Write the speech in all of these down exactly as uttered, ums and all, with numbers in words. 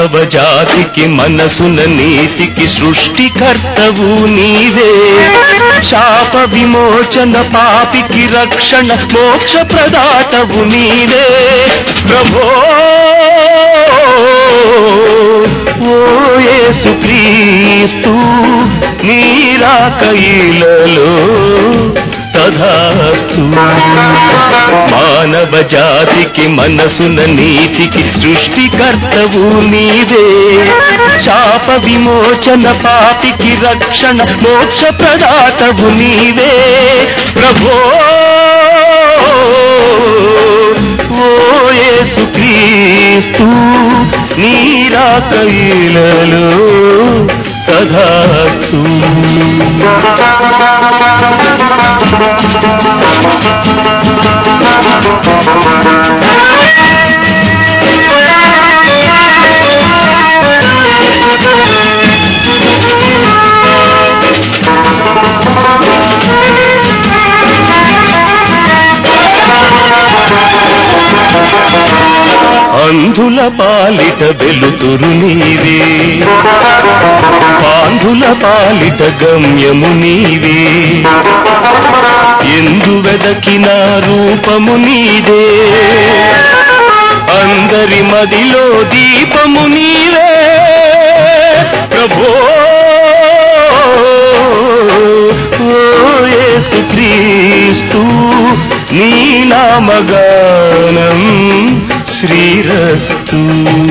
మానవ జాతికి మనసున నీతికి సృష్టికర్తవు నీవే శాప విమోచన పాపికి రక్షణ మోక్ష ప్రదాతవు నీవే ప్రభో ఓ యేసుక్రీస్తు నీ రాకయిలలో తథాస్తు మానవ జాతికి మనసున నీతికి సృష్టికర్తవు నీవే శాప విమోచన పాపికి రక్షణ మోక్ష ప్రదాతవు నీవే ప్రభో ఓ యేసుక్రీస్తు నీ రాకయిలలో తథాస్తు అంధుల పాలిట వెలుతురు నీవే పాంధుల పాలిట గమ్యము నీవే ఎందు వెదకిన రూపము నీదే అందరి మదిలో దీపము నీవే ప్రభో ఓ యేసుక్రీస్తు నీ నామగానం శ్రీరస్తు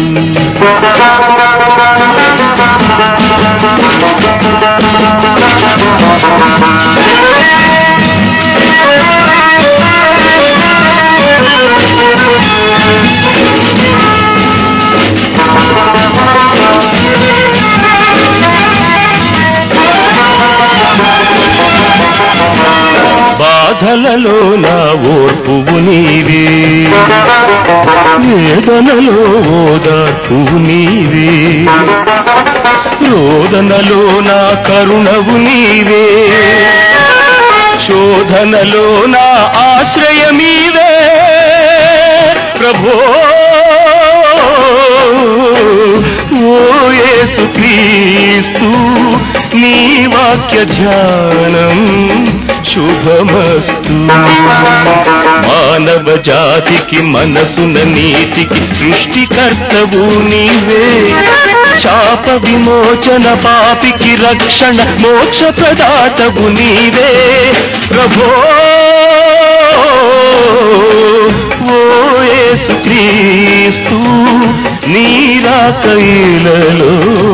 బాధలలో నా ఓర్పువు నీవే వేదనలో ఓదార్పువు నీవే రోదనలో నా కరుణవు నీవే శోధనలో నా ఆశ్రయమీవే ప్రభో ఓ యేసుక్రీస్తు నీ వాక్య ధ్యానం శుభమస్తు మానవ జాతికి మనసున నీతికి సృష్టికర్తవు నీవే శాప విమోచన పాపికి రక్షణ మోక్ష ప్రదాతవు నీవే ప్రభో ఓ యేసుక్రీస్తు నీ రాకయిలలో